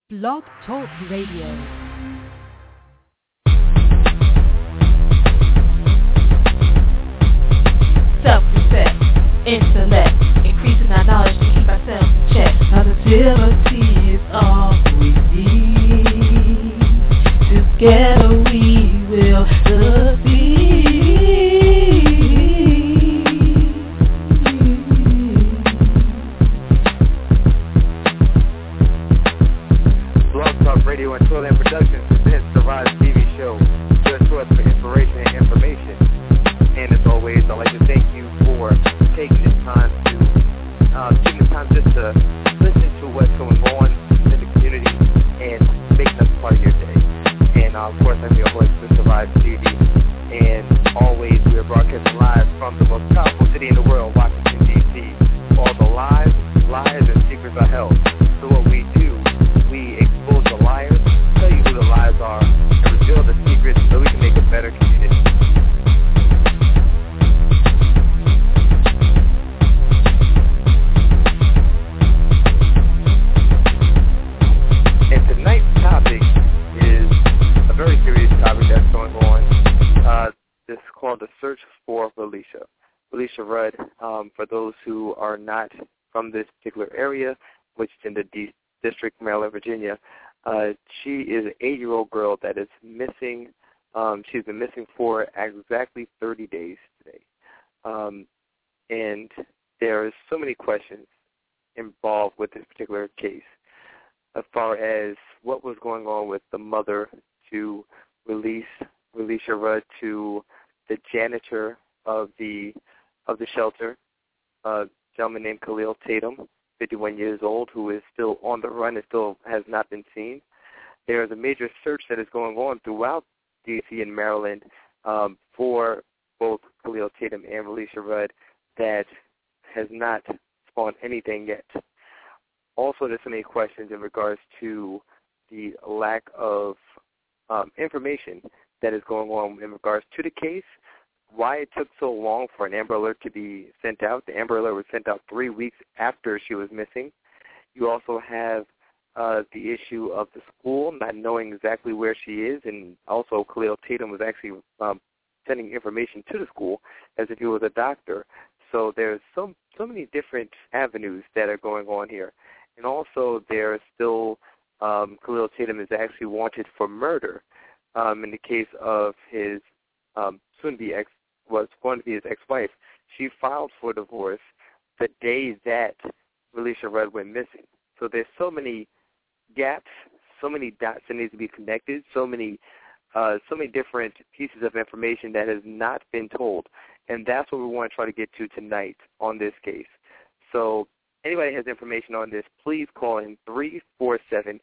Blog Talk Radio. Self-respect, intellect, increasing our knowledge to keep ourselves in check. Positivity is all we need. Together we will succeed. Blog Talk Radio and Twill and Productions presents the Rise TV show, your source for inspiration and information. And as always, I'd like to thank you for taking the time just to listen to what's going on in the community and making us part of your day. And of course, I'm your host, Mr. Rise TV. And always, we are broadcasting live from the most powerful city in the world, Washington, D.C. All the lies, and secrets are held. So what we do, we expose the liars, tell you who the lies are, and reveal the secrets so we can make a better community. And tonight's topic is a very serious topic that's going on. This is called The Search for Relisha. Relisha Rudd, for those who are not from this particular area, which is in the District, Maryland, Virginia, she is an 8-year-old girl that is missing. She's been missing for exactly 30 days today. And there are so many questions involved with this particular case as far as what was going on with the mother to release Relisha Rudd to the janitor of the shelter, a gentleman named Khalil Tatum, 51 years old, who is still on the run and still has not been seen. There is a major search that is going on throughout D.C. and Maryland for both Khalil Tatum and Relisha Rudd that has not spawned anything yet. Also, there's so many questions in regards to the lack of information that is going on in regards to the case, why it took so long for an Amber Alert to be sent out. The Amber Alert was sent out 3 weeks after she was missing. You also have the issue of the school not knowing exactly where she is, and also Khalil Tatum was actually sending information to the school as if he was a doctor. So there's so many different avenues that are going on here. And also there's still Khalil Tatum is actually wanted for murder in the case of his soon-to-be was going to be his ex-wife. She filed for divorce the day that Relisha Rudd went missing. So there's so many gaps, so many dots that need to be connected, so many different pieces of information that has not been told. And that's what we want to try to get to tonight on this case. So anybody has information on this, please call in 347-850-1228.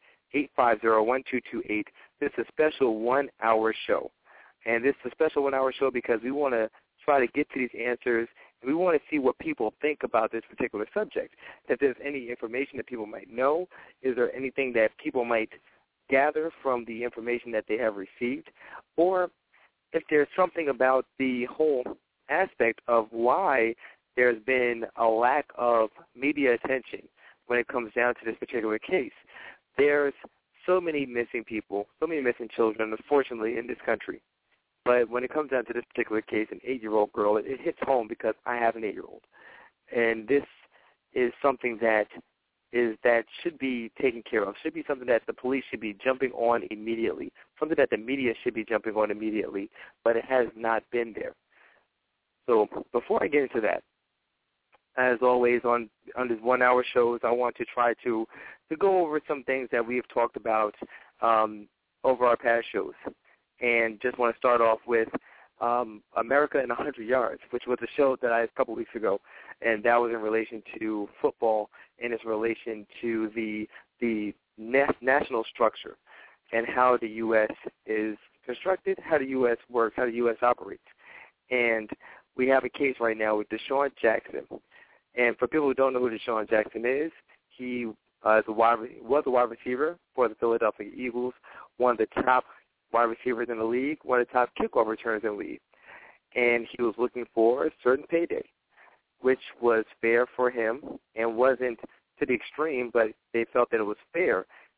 This is a special 1-hour show. And this is a special 1-hour show because we want to try to get to these answers, and we want to see what people think about this particular subject. If there's any information that people might know, is there anything that people might gather from the information that they have received, or if there's something about the whole aspect of why there's been a lack of media attention when it comes down to this particular case. There's so many missing people, so many missing children, unfortunately, in this country. But when it comes down to this particular case, an 8-year-old girl, it hits home because I have an 8-year-old. And this is something that should be taken care of, should be something that the police should be jumping on immediately, something that the media should be jumping on immediately, but it has not been there. So before I get into that, as always on these 1-hour shows, I want to try to go over some things that we have talked about over our past shows. And just want to start off with America in 100 Yards, which was a show that I had a couple weeks ago, and that was in relation to football and its relation to the national structure and how the U.S. is constructed, how the U.S. works, how the U.S. operates. And we have a case right now with Deshaun Jackson. And for people who don't know who Deshaun Jackson is, he was a wide receiver for the Philadelphia Eagles, one of the top wide receivers in the league, one of the top kickoff returners in the league. And he was looking for a certain payday, which was fair for him and wasn't to the extreme, but they felt that it was fair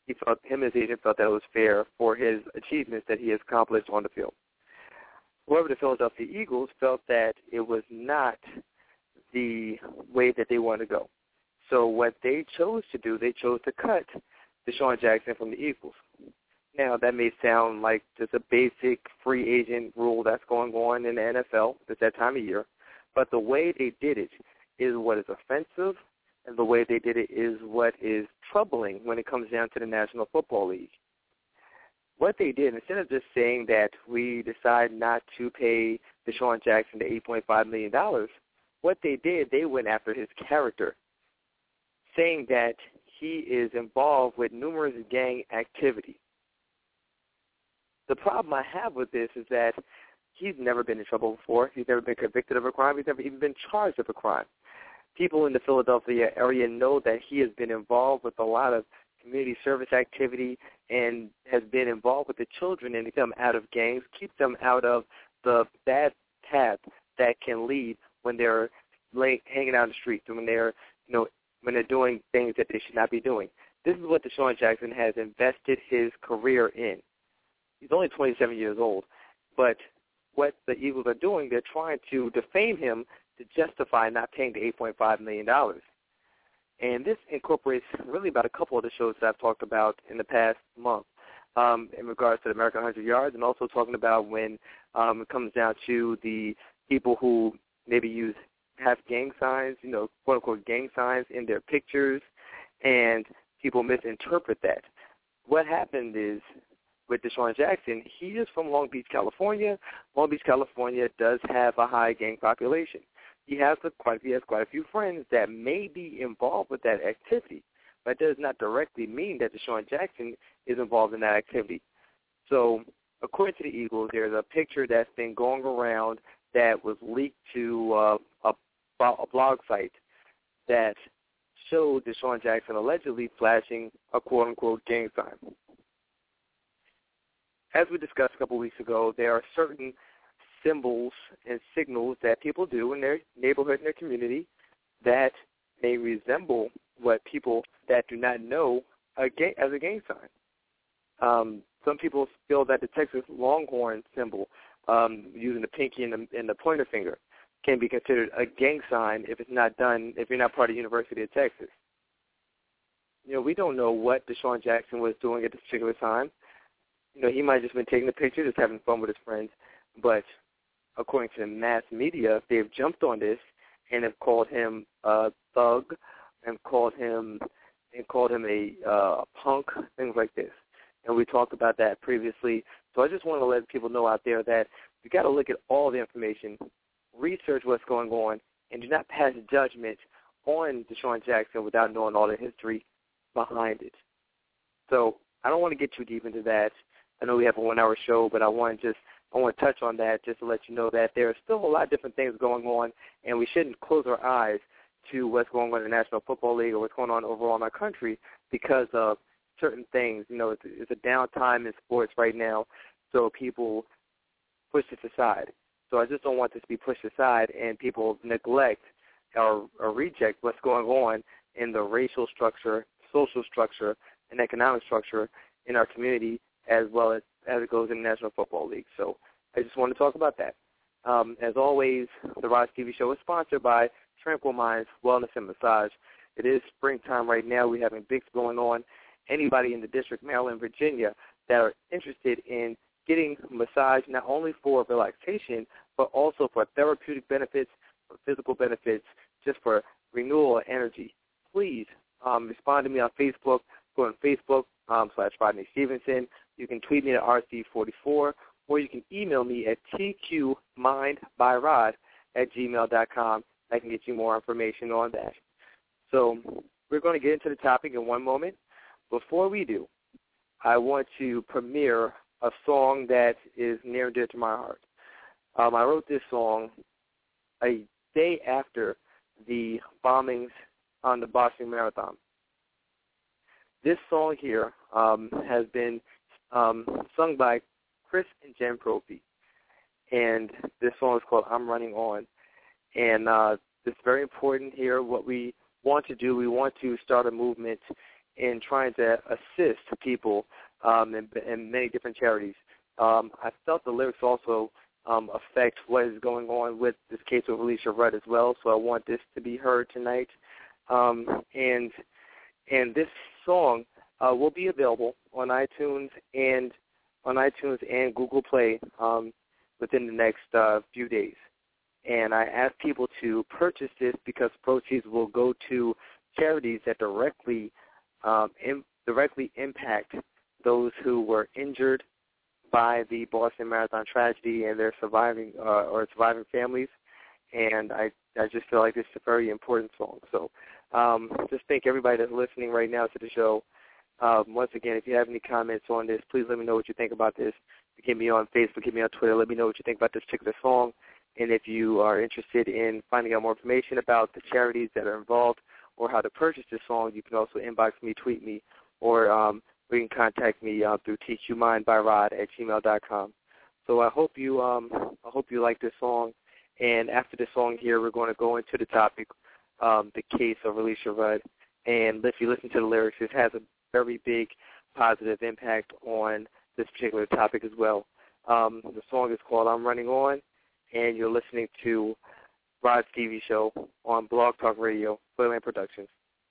him and his agent felt that it was fair for his achievements that he has accomplished on the field. However, the Philadelphia Eagles felt that it was not the way that they wanted to go. So what they chose to do, they chose to cut Deshaun Jackson from the Eagles. Now, that may sound like just a basic free agent rule that's going on in the NFL at that time of year, but the way they did it is what is offensive, and the way they did it is what is troubling when it comes down to the National Football League. What they did, instead of just saying that we decide not to pay Deshaun Jackson the $8.5 million, what they did, they went after his character, saying that he is involved with numerous gang activity. The problem I have with this is that he's never been in trouble before. He's never been convicted of a crime. He's never even been charged of a crime. People in the Philadelphia area know that he has been involved with a lot of community service activity and has been involved with the children and keep them out of gangs, keep them out of the bad path that can lead when they're hanging out in the streets and when they're doing things that they should not be doing. This is what Deshaun Jackson has invested his career in. He's only 27 years old, but what the Eagles are doing, they're trying to defame him to justify not paying the $8.5 million. And this incorporates really about a couple of the shows that I've talked about in the past month in regards to the American 100 Yards, and also talking about when it comes down to the people who maybe have gang signs, quote-unquote gang signs in their pictures, and people misinterpret that. What happened is, with Deshaun Jackson, he is from Long Beach, California. Long Beach, California does have a high gang population. He has quite a few friends that may be involved with that activity, but does not directly mean that Deshaun Jackson is involved in that activity. So, according to the Eagles, there's a picture that's been going around that was leaked to a blog site that showed Deshaun Jackson allegedly flashing a quote-unquote gang sign. As we discussed a couple weeks ago, there are certain symbols and signals that people do in their neighborhood and their community that may resemble what people that do not know as a gang sign. Some people feel that the Texas Longhorn symbol, using the pinky and the pointer finger, can be considered a gang sign if you're not part of the University of Texas. We don't know what Deshaun Jackson was doing at this particular time. He might have just been taking a picture, just having fun with his friends. But according to the mass media, they've jumped on this and have called him a thug and called him a punk, things like this. And we talked about that previously. So I just want to let people know out there that you got to look at all the information, research what's going on, and do not pass judgment on Deshaun Jackson without knowing all the history behind it. So I don't want to get too deep into that. I know we have a 1-hour show, but I want to touch on that just to let you know that there are still a lot of different things going on, and we shouldn't close our eyes to what's going on in the National Football League or what's going on overall in our country because of certain things. It's a downtime in sports right now, so people push this aside. So I just don't want this to be pushed aside and people neglect or reject what's going on in the racial structure, social structure, and economic structure in our community as well as it goes in the National Football League. So I just want to talk about that. As always, the Rise TV show is sponsored by Tranquil Minds Wellness and Massage. It is springtime right now. We're having bigs going on. Anybody in the District, Maryland, Virginia that are interested in getting massage not only for relaxation but also for therapeutic benefits, for physical benefits, just for renewal of energy, please respond to me on Facebook. Go on Facebook /Rodney Stevenson. You can tweet me at RC44, or you can email me at tqmindbyrod@gmail.com. I can get you more information on that. So we're going to get into the topic in one moment. Before we do, I want to premiere a song that is near and dear to my heart. I wrote this song a day after the bombings on the Boston Marathon. This song here has been sung by Chris and Jen Profi, and this song is called I'm Running On. And it's very important here what we want to do. We want to start a movement in trying to assist people in many different charities. I felt the lyrics also affect what is going on with this case with Alicia Rudd as well, so I want this to be heard tonight. And this song will be available on iTunes and Google Play within the next few days. And I ask people to purchase this because proceeds will go to charities that directly impact those who were injured by the Boston Marathon tragedy and their surviving families. And I just feel like this is a very important song. So just thank everybody that's listening right now to the show. Once again, if you have any comments on this, please let me know what you think about this. Get me on Facebook, get me on Twitter. Let me know what you think about this particular song. And if you are interested in finding out more information about the charities that are involved or how to purchase this song, you can also inbox me, tweet me, or you can contact me through tqmindbyrod@gmail.com. So I hope you like this song. And after this song here, we're going to go into the topic, the case of Alicia Rudd. And if you listen to the lyrics, it has a very big positive impact on this particular topic as well. The song is called I'm Running On, and you're listening to Rod Stevie Show on Blog Talk Radio, Toyland Productions.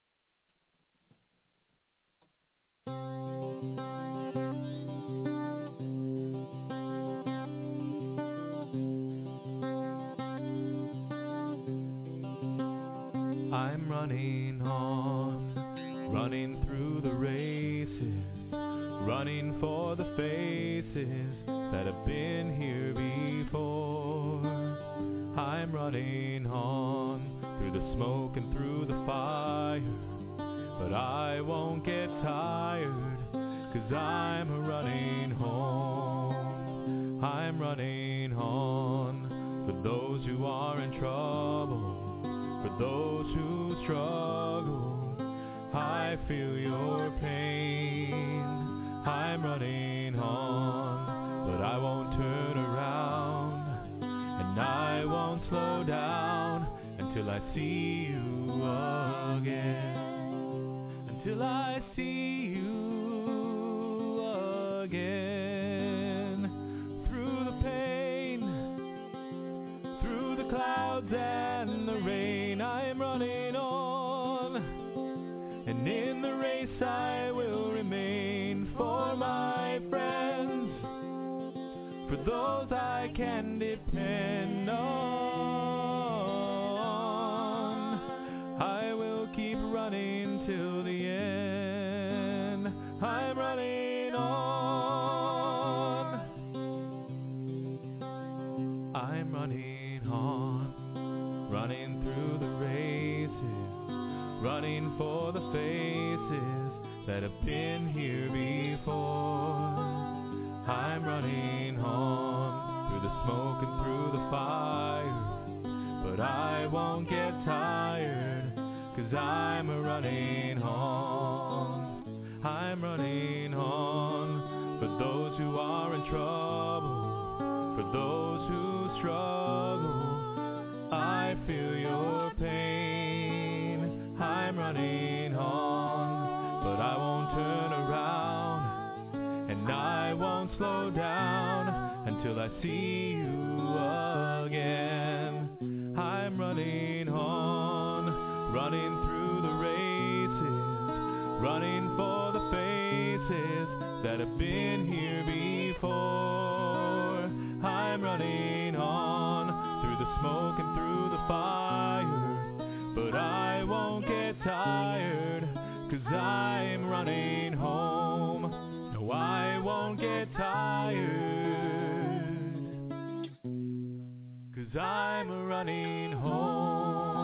I'm running on, running through the races, running for the faces that have been here before. I'm running on through the smoke and through the fire, but I won't get tired, 'cause I'm running home. I'm running on for those who are in trouble, for those who struggle. I feel your pain. I'm running on, but I won't turn around, and I won't slow down until I see you again. Until I see you again. Through the pain, through the clouds and the rain, I'm running on, and in the race I will remain for my friends, for those I can depend on. I will keep running till the end. I'm running on. I'm running on, running through the races, running for the faces that have been here before. I'm running on through the smoke and through the fire, but I won't get tired, 'cause I'm running on. I'm running on for those who are in trouble, for those who struggle. I feel your pain. I'm running on, but I won't turn around, and I won't slow down until I see you again. I'm running on, running through the races, running for the faces that have been here before. I'm running on through the smoke and through the fire, but I won't get tired, 'cause I'm running home. No, I won't get tired, 'cause I'm running home.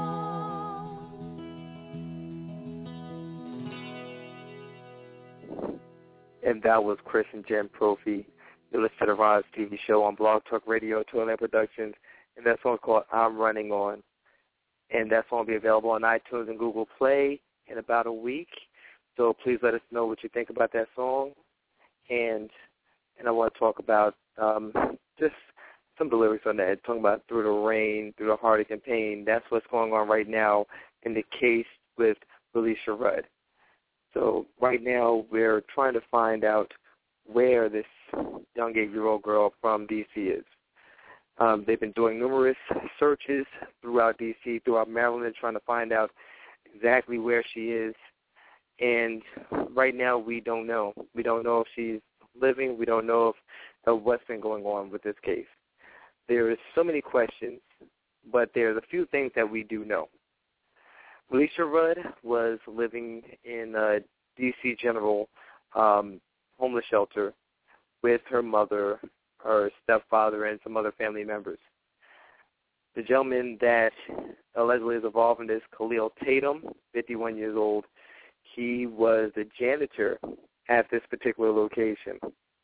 And that was Chris and Jen Profi. You listen to the Rod Stevie Show on Blog Talk Radio, Toyland Productions, and that song's called I'm Running On. And that song will be available on iTunes and Google Play in about a week. So please let us know what you think about that song. And I want to talk about just some of the lyrics on that, talking about through the rain, through the heartache and pain. That's what's going on right now in the case with Alicia Rudd. So right now we're trying to find out where this young 8-year-old girl from D.C. is. They've been doing numerous searches throughout D.C., throughout Maryland, trying to find out exactly where she is. And right now we don't know. We don't know if she's living. We don't know of what's been going on with this case. There is so many questions, but there's a few things that we do know. Relisha Rudd was living in a D.C. General homeless shelter with her mother, her stepfather, and some other family members. The gentleman that allegedly is involved in this, Khalil Tatum, 51 years old, he was the janitor at this particular location.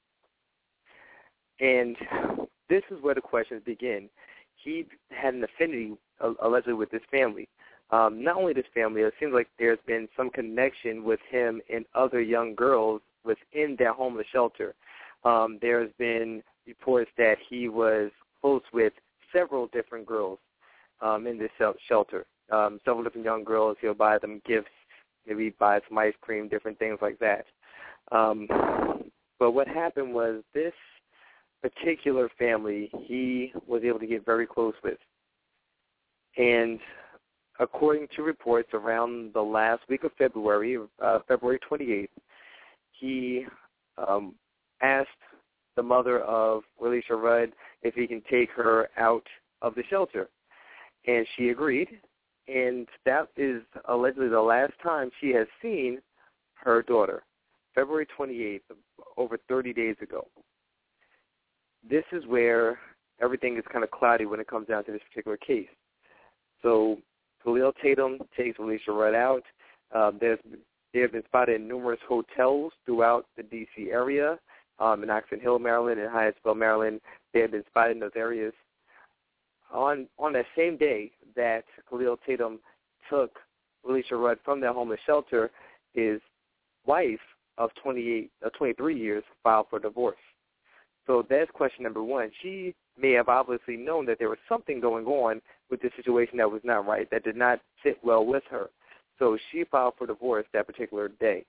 And this is where the questions begin. He had an affinity, allegedly, with this family. Not only this family, it seems like there's been some connection with him and other young girls within that homeless shelter. There's been reports that he was close with several different girls in this shelter. Several different young girls. He'll buy them gifts, maybe buy some ice cream, different things like that. But what happened was this particular family he was able to get very close with. And according to reports, around the last week of February, February 28th, he asked the mother of Relisha Rudd if he can take her out of the shelter. And she agreed. And that is allegedly the last time she has seen her daughter, February 28th, over 30 days ago. This is where everything is kind of cloudy when it comes down to this particular case. So Khalil Tatum takes Relisha Rudd out. They have been spotted in numerous hotels throughout the D.C. area, in Oxon Hill, Maryland, and Hyattsville, Maryland. They have been spotted in those areas. On that same day that Khalil Tatum took Relisha Rudd from that homeless shelter, his wife of 23 years filed for divorce. So that's question number one. She may have obviously known that there was something going on with the situation that was not right, that did not sit well with her. So she filed for divorce that particular day.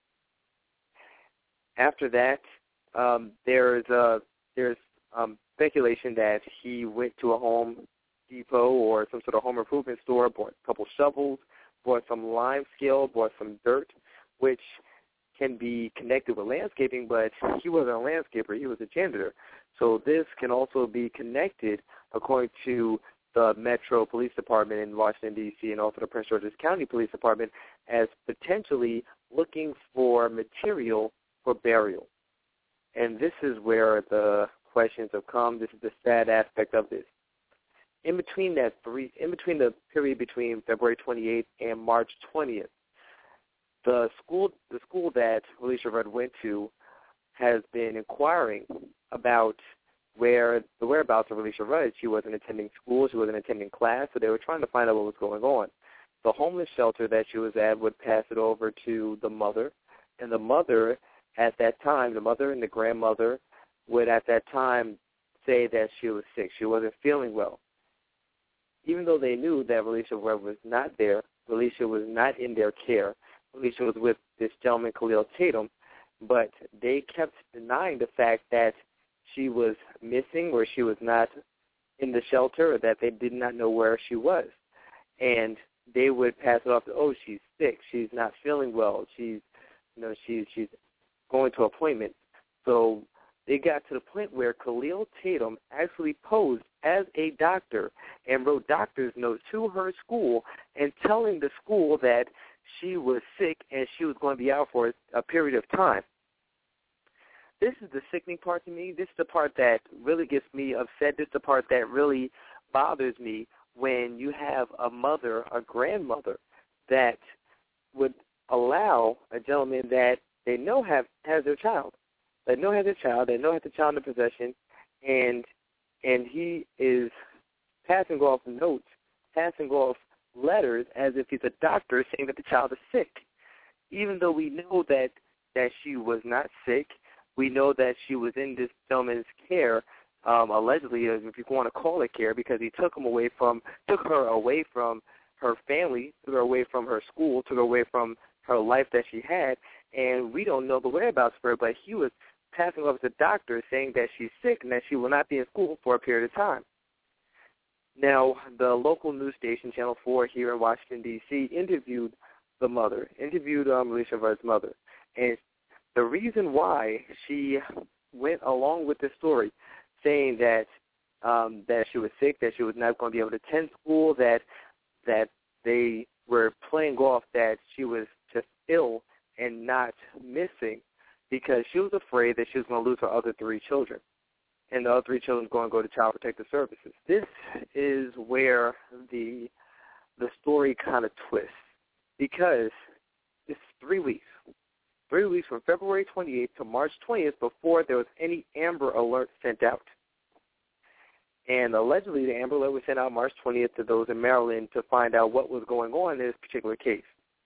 After that, there's speculation that he went to a Home Depot or some sort of home improvement store, bought a couple shovels, bought some lime scale, bought some dirt, which can be connected with landscaping, but he wasn't a landscaper, he was a janitor. So this can also be connected, according to the Metro Police Department in Washington, D.C., and also the Prince George's County Police Department, as potentially looking for material for burial. And this is where the questions have come. This is the sad aspect of this. In between the period between February 28th and March 20th, the school that Relisha Rudd went to has been inquiring about the whereabouts of Relisha Rudd. She wasn't attending school. She wasn't attending class, so they were trying to find out what was going on. The homeless shelter that she was at would pass it over to the mother, and the mother at that time, the mother and the grandmother would at that time say that she was sick. She wasn't feeling well. Even though they knew that Relisha Rudd was not there, Relisha was not in their care. Relisha was with this gentleman, Khalil Tatum, but they kept denying the fact that she was missing or she was not in the shelter, or that they did not know where she was. And they would pass it off to, oh, she's sick, she's not feeling well, she's going to appointment. So they got to the point where Khalil Tatum actually posed as a doctor and wrote doctor's notes to her school and telling the school that she was sick and she was going to be out for a period of time. This is the sickening part to me. This is the part that really gets me upset. This is the part that really bothers me, when you have a mother, a grandmother, that would allow a gentleman that they know has their child, they know has the child in possession, and he is passing off notes, passing off letters as if he's a doctor saying that the child is sick. Even though we know that she was not sick, we know that she was in this gentleman's care, allegedly, if you want to call it care, because he took her away from her family, took her away from her school, took her away from her life that she had, and we don't know the whereabouts of her, but he was passing off as a doctor saying that she's sick and that she will not be in school for a period of time. Now, the local news station, Channel 4 here in Washington, D.C., interviewed Alicia Rudd's mother. And the reason why she went along with this story, saying that she was sick, that she was not going to be able to attend school, that they were playing off that she was just ill and not missing, because she was afraid that she was going to lose her other 3 children. And the other 3 children were going to go to Child Protective Services. This is where the story kind of twists, because it's 3 weeks. 3 weeks from February 28th to March 20th before there was any Amber Alert sent out. And allegedly the Amber Alert was sent out March 20th to those in Maryland to find out what was going on in this particular case.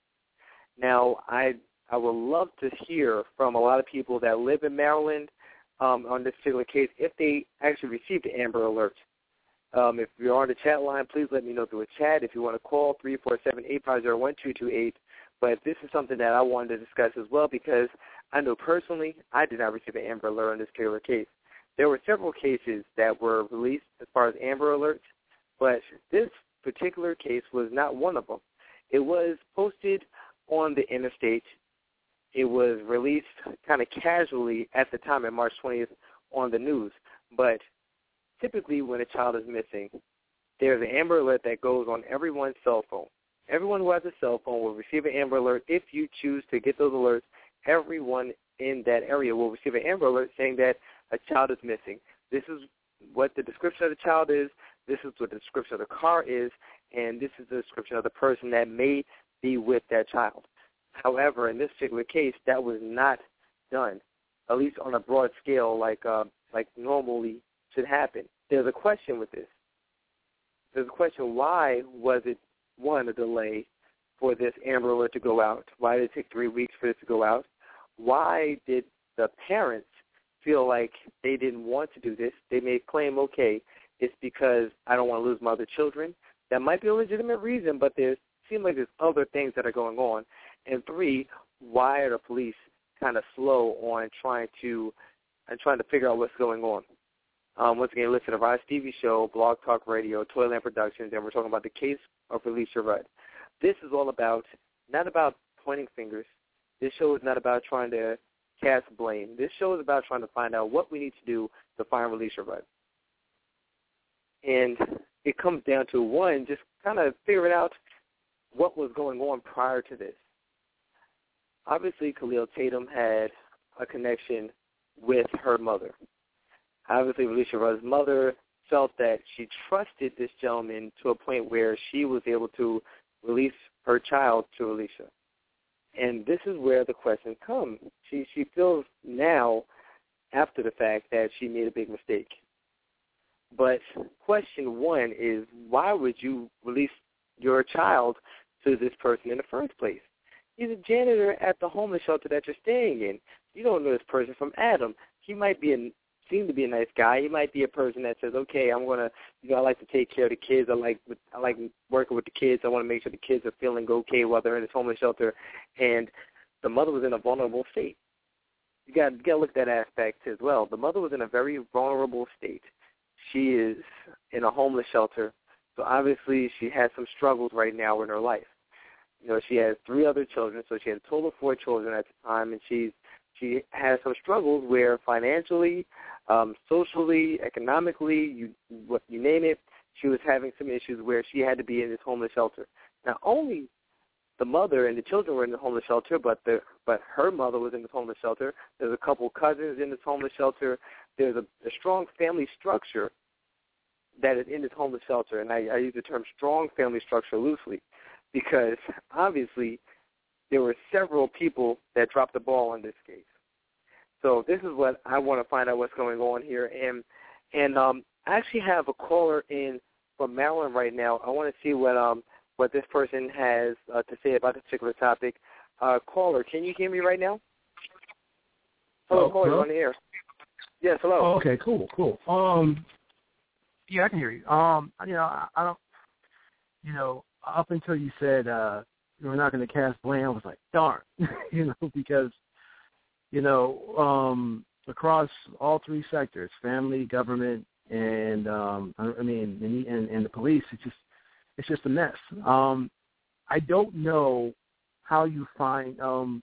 Now, I would love to hear from a lot of people that live in Maryland on this particular case if they actually received the Amber Alert. If you're on the chat line, please let me know through a chat. If you want to call, 347-850-1228. But this is something that I wanted to discuss as well, because I know personally I did not receive an Amber Alert on this particular case. There were several cases that were released as far as Amber Alerts, but this particular case was not one of them. It was posted on the interstate. It was released kind of casually at the time on March 20th on the news. But typically when a child is missing, there's an Amber Alert that goes on everyone's cell phone. Everyone who has a cell phone will receive an Amber Alert. If you choose to get those alerts, everyone in that area will receive an Amber Alert saying that a child is missing. This is what the description of the child is. This is what the description of the car is. And this is the description of the person that may be with that child. However, in this particular case, that was not done, at least on a broad scale like normally should happen. There's a question with this. There's a question, why was it, one, a delay for this Amber Alert to go out? Why did it take 3 weeks for this to go out? Why did the parents feel like they didn't want to do this? They may claim, okay, it's because I don't want to lose my other children. That might be a legitimate reason, but it seems like there's other things that are going on. And 3, why are the police kind of slow on trying to figure out what's going on? Once again, listen to Rod Stevie Show, Blog Talk Radio, Toyland Productions, and we're talking about the case of Alicia Rudd. This is all about, not about pointing fingers. This show is not about trying to cast blame. This show is about trying to find out what we need to do to find Alicia Rudd. And it comes down to, 1, just kind of figuring out what was going on prior to this. Obviously, Khalil Tatum had a connection with her mother. Obviously, Alicia Rudd's mother felt that she trusted this gentleman to a point where she was able to release her child to Alicia. And this is where the question comes. She feels now, after the fact, that she made a big mistake. But question 1 is, why would you release your child to this person in the first place? He's a janitor at the homeless shelter that you're staying in. You don't know this person from Adam. He might seem to be a nice guy. He might be a person that says, okay, I'm going to, I like to take care of the kids. I like working with the kids. I want to make sure the kids are feeling okay while they're in this homeless shelter. And the mother was in a vulnerable state. You got to look at that aspect as well. The mother was in a very vulnerable state. She is in a homeless shelter, so obviously she has some struggles right now in her life. She has 3 other children, so she had a total of 4 children at the time, and she has some struggles where financially, socially, economically, you name it, she was having some issues where she had to be in this homeless shelter. Not only the mother and the children were in the homeless shelter, but her mother was in this homeless shelter. There's a couple cousins in this homeless shelter. There's a strong family structure that is in this homeless shelter, and I use the term strong family structure loosely, because obviously there were several people that dropped the ball in this case. So this is what I want to find out what's going on here. And I actually have a caller in from Maryland right now. I want to see what this person has to say about this particular topic. Caller, can you hear me right now? Hello, caller, you're on the air. Yes, hello. Oh, okay, cool. Yeah, I can hear you. I don't, up until you said, we're not going to cast blame. I was like, darn, because, across all three sectors, family, government, and and the police, it's just a mess. I don't know how you find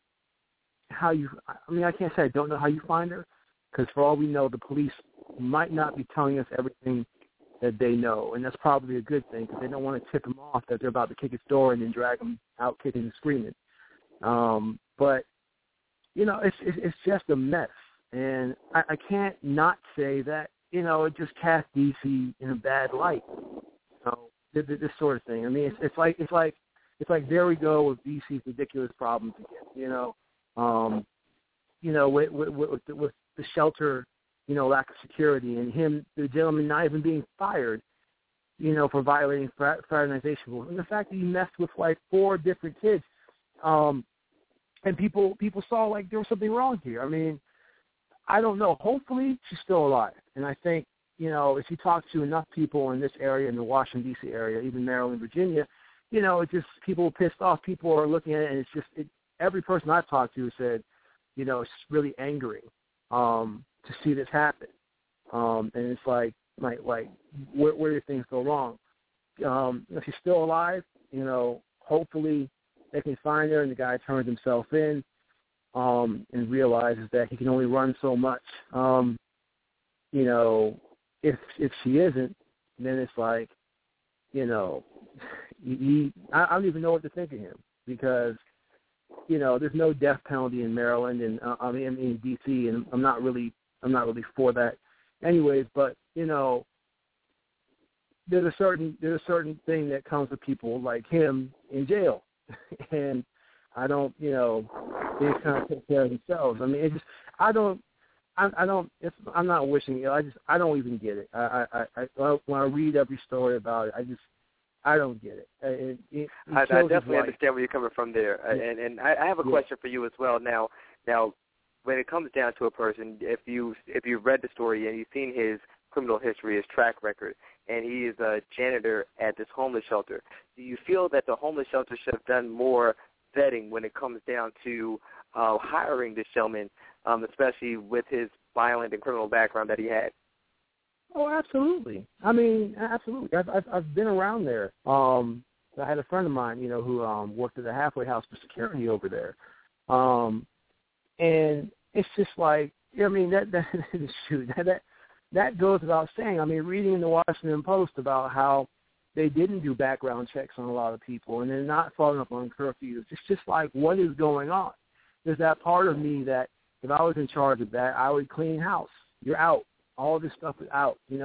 I can't say I don't know how you find her, because for all we know, the police might not be telling us everything that they know, and that's probably a good thing, because they don't want to tip him off that they're about to kick his door and then drag him out kicking and screaming. But it's just a mess, and I can't not say that it just casts DC in a bad light. This sort of thing. I mean, it's like there we go with DC's ridiculous problems again. With the shelter, lack of security, and the gentleman not even being fired, for violating fraternization rules, and the fact that he messed with like 4 different kids, and people saw like there was something wrong here. I mean, I don't know. Hopefully, she's still alive, and I think if you talk to enough people in this area, in the Washington D.C. area, even Maryland, Virginia, it's just people are pissed off. People are looking at it, and it's just every person I've talked to said, it's really angering to see this happen. And it's like where do things go wrong? If she's still alive, hopefully they can find her, and the guy turns himself in and realizes that he can only run so much. If she isn't, then it's like, I don't even know what to think of him, because there's no death penalty in Maryland, and in D.C., and I'm not really for that, anyways. But there's a certain thing that comes with people like him in jail, and I don't, they kind of take care of themselves. I mean, it's just I'm not wishing it. I don't even get it. When I read every story about it, I don't get it. I definitely understand where you're coming from there, and I have a question for you as well. Now, when it comes down to a person, if you've read the story and you've seen his criminal history, his track record, and he is a janitor at this homeless shelter, do you feel that the homeless shelter should have done more vetting when it comes down to hiring this gentleman, especially with his violent and criminal background that he had? Oh, absolutely. I mean, absolutely. I've been around there. I had a friend of mine, who worked at a halfway house for security over there, and it's just like, I mean, that goes without saying. I mean, reading in the Washington Post about how they didn't do background checks on a lot of people, and they're not following up on curfews. It's just like, what is going on? There's that part of me that if I was in charge of that, I would clean house. You're out. All this stuff is out. You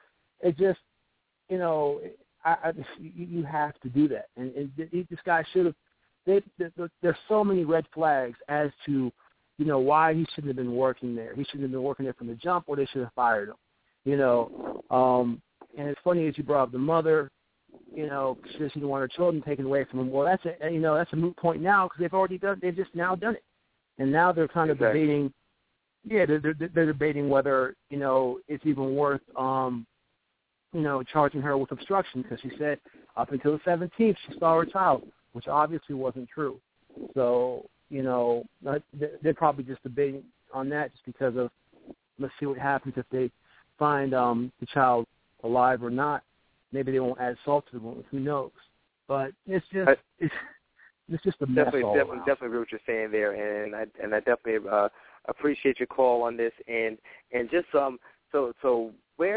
have to do that. And this guy should have. There's so many red flags as to, why he shouldn't have been working there. He shouldn't have been working there from the jump, or they should have fired him. And it's funny as you brought up the mother. She doesn't want her children taken away from him. Well, that's a moot point now, because they've just now done it, and now they're kind of debating. Yeah, they're debating whether it's even worth charging her with obstruction, because she said up until the 17th she saw her child, which obviously wasn't true. So they're probably just debating on that, just because of, let's see what happens if they find the child alive or not. Maybe they won't add salt to the wound. Who knows? But it's just a mess all around. Definitely what you're saying there, and I definitely appreciate your call on this. And just so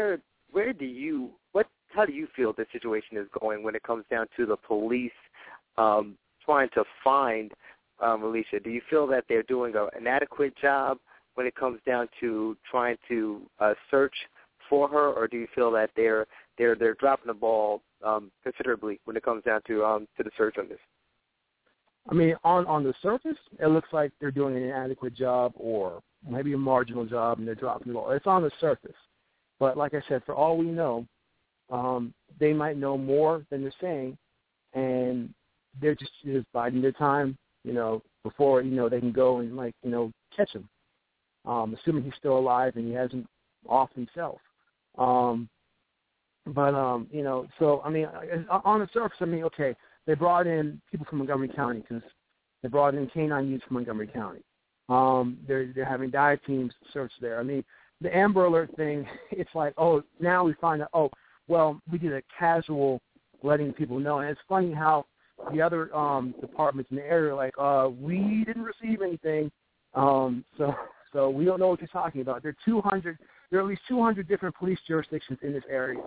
how do you feel the situation is going when it comes down to the police trying to find Alicia? Do you feel that they're doing an adequate job when it comes down to trying to search for her, or do you feel that they're dropping the ball considerably when it comes down to the search on this? I mean, on the surface, it looks like they're doing an inadequate job, or maybe a marginal job, and they're dropping the ball. It's on the surface. But like I said, for all we know, they might know more than they're saying, and they're just biding their time, before, they can go and, catch him, assuming he's still alive and he hasn't off himself. So, I mean, on the surface, I mean, okay, they brought in people from Montgomery County because they brought in canine units from Montgomery County. They're having dive teams search there. I mean, the Amber Alert thing, it's like, oh, now we find out, oh, well, we did a casual letting people know. And it's funny how the other departments in the area are like, we didn't receive anything, so we don't know what you're talking about. There are at least 200 different police jurisdictions in this area,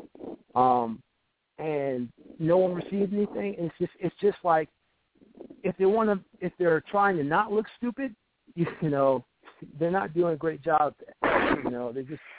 and no one received anything. And it's just like, if they're trying to not look stupid, you know, they're not doing a great job. You know,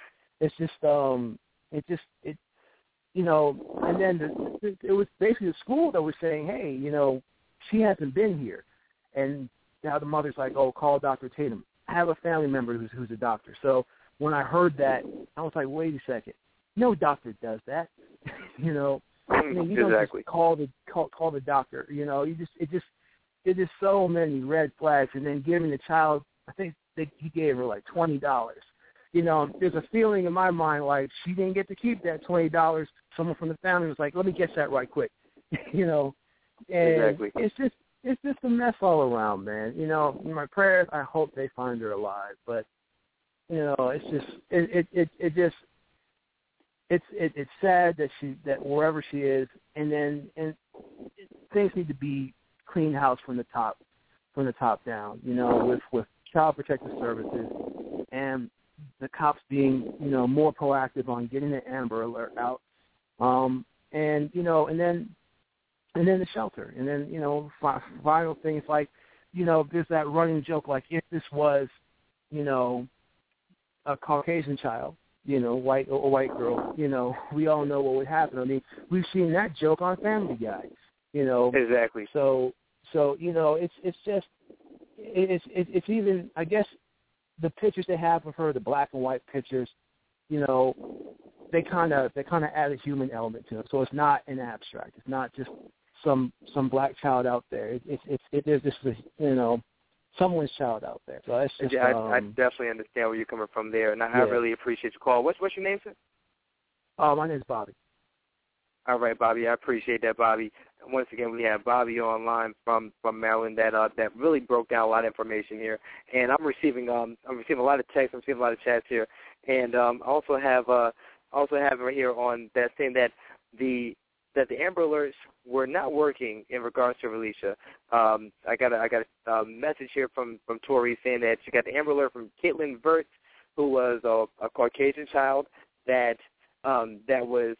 you know, and then it was basically the school that was saying, hey, you know, she hasn't been here. And now the mother's like, oh, call Dr. Tatum. I have a family member who's a doctor. So when I heard that, I was like, wait a second. No doctor does that. You know, I mean, you don't just call the doctor. You know, it's just so many red flags. And then giving the child, I think he gave her like $20. You know, there's a feeling in my mind like she didn't get to keep that $20. Someone from the family was like, let me get that right quick. You know, and it's just a mess all around, man. You know, in my prayers, I hope they find her alive. But you know, it's just it's sad that wherever she is, and things need to be cleaned house from the top down. You know, with Child Protective Services and the cops being, you know, more proactive on getting the Amber Alert out, and you know, and then the shelter, and then, you know, final things like, you know, there's that running joke like, if this was, you know, a Caucasian child, you know, white girl, you know, we all know what would happen. I mean, we've seen that joke on Family Guy, you know. Exactly. So you know, it's even, I guess, the pictures they have of her, the black and white pictures, you know, they kind of add a human element to it. So it's not an abstract. It's not just some black child out there. There's just, you know, someone's child out there. So it's just. Yeah, I definitely understand where you're coming from there, and I really appreciate your call. What's your name, sir? My name's Bobby. All right, Bobby. I appreciate that, Bobby. Once again, we have Bobby online from Maryland that really broke down a lot of information here, and I'm receiving a lot of texts, I'm receiving a lot of chats here, and I also have right here on that saying that the Amber Alerts were not working in regards to Relisha. I got a message here from Tori saying that she got the Amber Alert from Caitlin Verts, who was a Caucasian child that was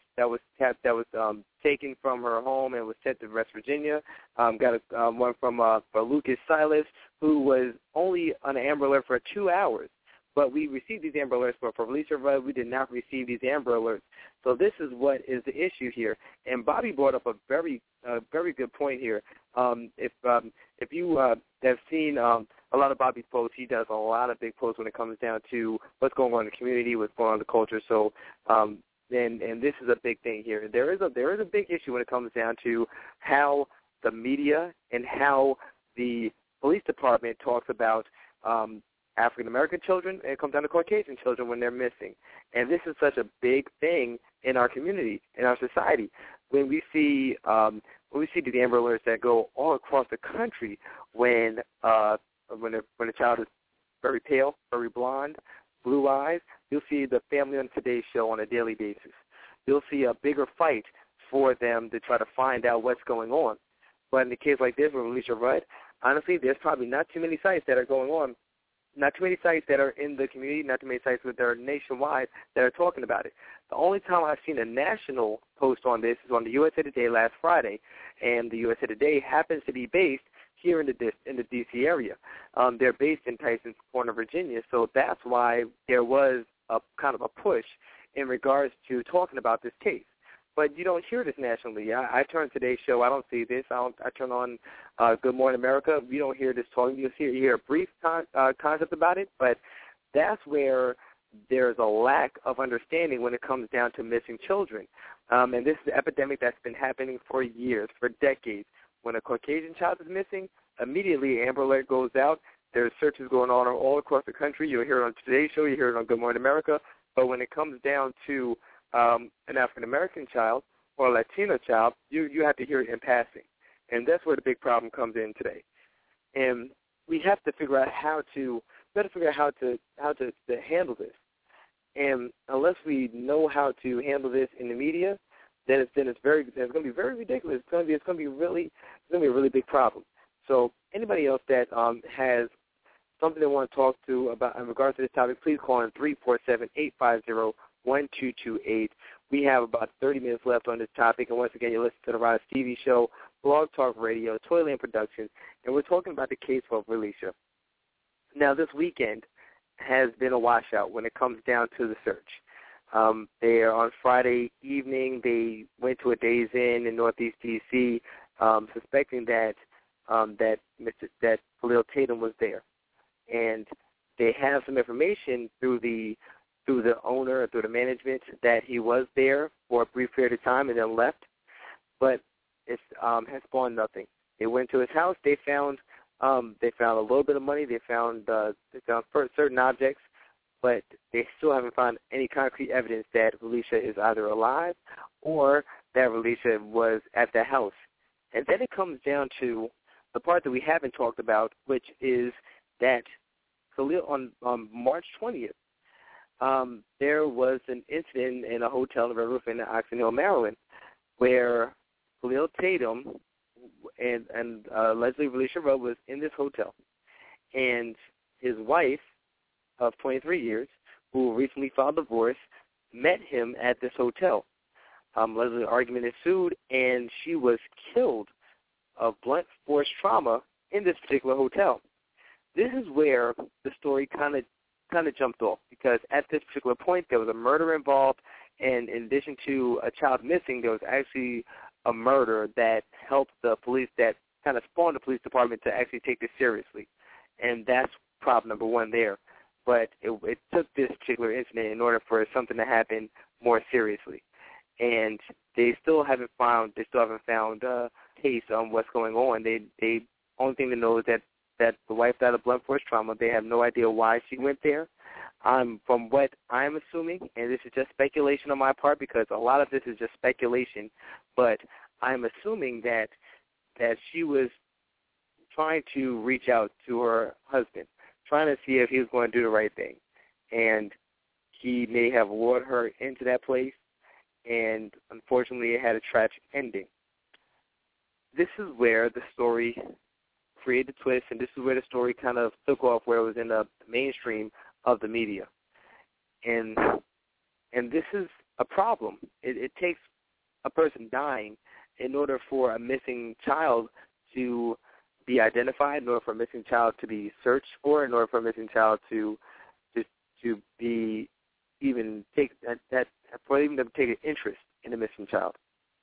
taken from her home and was sent to West Virginia. Got one from Lucas Silas, who was only on an Amber Alert for 2 hours. But we received these Amber Alerts, but for Relisha Rudd, we did not receive these Amber Alerts. So this is what is the issue here. And Bobby brought up a very good point here. If you have seen a lot of Bobby's posts, he does a lot of big posts when it comes down to what's going on in the community, what's going on in the culture. So and this is a big thing here. There is a big issue when it comes down to how the media and how the police department talks about African-American children, and it comes down to Caucasian children when they're missing. And this is such a big thing in our community, in our society. When we see the Amber Alerts that go all across the country when a child is very pale, very blonde, blue eyes, you'll see the Family on Today's show on a daily basis. You'll see a bigger fight for them to try to find out what's going on. But in the case like this with Relisha Rudd, honestly, there's probably not too many sites that are going on, not too many sites that are in the community, not too many sites that are nationwide that are talking about it. The only time I've seen a national post on this is on the USA Today last Friday, and the USA Today happens to be based here in the D.C. area. They're based in Tysons Corner, Virginia, so that's why there was a kind of a push in regards to talking about this case. But you don't hear this nationally. I turn today's show, I don't see this. I turn on Good Morning America. You don't hear this talking. You hear a brief concept about it, but that's where there's a lack of understanding when it comes down to missing children. And this is an epidemic that's been happening for years, for decades. When a Caucasian child is missing, immediately Amber Alert goes out. There's searches going on all across the country. You'll hear it on today's show. You hear it on Good Morning America. But when it comes down to an African-American child or a Latino child, you have to hear it in passing. And that's where the big problem comes in today. And we have to figure out how to handle this. And unless we know how to handle this in the media, then it's going to be very ridiculous. It's going to be a really big problem. So anybody else that has something they want to talk to about in regards to this topic, please call in 347-850-1228. We have about 30 minutes left on this topic, and once again, you're listening to the Rod Stevie Show, Blog Talk Radio, Toyland Productions, and we're talking about the case of Relisha. Now, this weekend has been a washout when it comes down to the search. On Friday evening, they went to a Days Inn in Northeast D.C., suspecting that Khalil Tatum was there, and they have some information through the owner, through the management, that he was there for a brief period of time and then left, but it has spawned nothing. They went to his house. They found a little bit of money. They found certain objects, but they still haven't found any concrete evidence that Relisha is either alive or that Relisha was at the house. And then it comes down to the part that we haven't talked about, which is that Khalil, on March 20th, there was an incident in a hotel in Red Roof in Oxon Hill, Maryland, where Khalil Tatum and Leslie Relisha Rudd was in this hotel, and his wife of 23 years, who recently filed divorce, met him at this hotel. Leslie's argument ensued, and she was killed of blunt force trauma in this particular hotel. This is where the story kind of jumped off, because at this particular point there was a murder involved, and in addition to a child missing, there was actually a murder that helped the police, that kind of spawned the police department to actually take this seriously. And that's problem number one there. But it took this particular incident in order for something to happen more seriously. And they still haven't found a case on what's going on. They only thing they know is that the wife died of blunt force trauma. They have no idea why she went there. From what I'm assuming, and this is just speculation on my part, because a lot of this is just speculation, but I'm assuming that she was trying to reach out to her husband, trying to see if he was going to do the right thing. And he may have lured her into that place, and unfortunately it had a tragic ending. This is where the story created a twist, and this is where the story kind of took off, where it was in the mainstream of the media. And this is a problem. It takes a person dying in order for a missing child to be identified, in order for a missing child to be searched for, in order for a missing child to be even take that for even to take an interest in a missing child.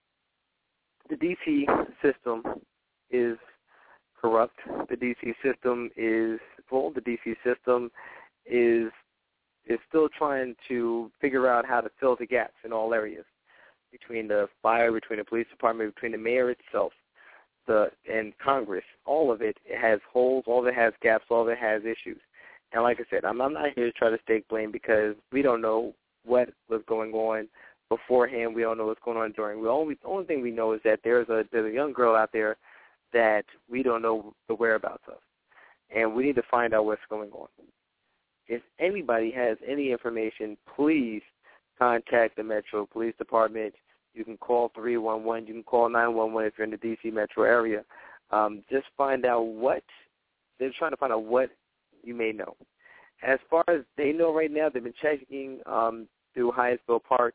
The D.C. system is corrupt. The D.C. system is full. The D.C. system is still trying to figure out how to fill the gaps in all areas, between the fire, between the police department, between the mayor itself, and Congress. All of it has holes, all of it has gaps, all of it has issues. And like I said, I'm not here to try to stake blame, because we don't know what was going on beforehand. We don't know what's going on during. The only thing we know is that there's a young girl out there that we don't know the whereabouts of, and we need to find out what's going on. If anybody has any information, please contact the Metro Police Department. You can call 311. You can call 911 if you're in the D.C. metro area. Just find out they're trying to find out what you may know. As far as they know right now, they've been checking through Hyattsville Park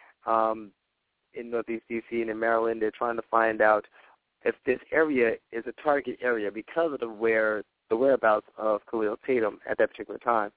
in Northeast D.C. and in Maryland. They're trying to find out if this area is a target area because of the whereabouts of Khalil Tatum at that particular time.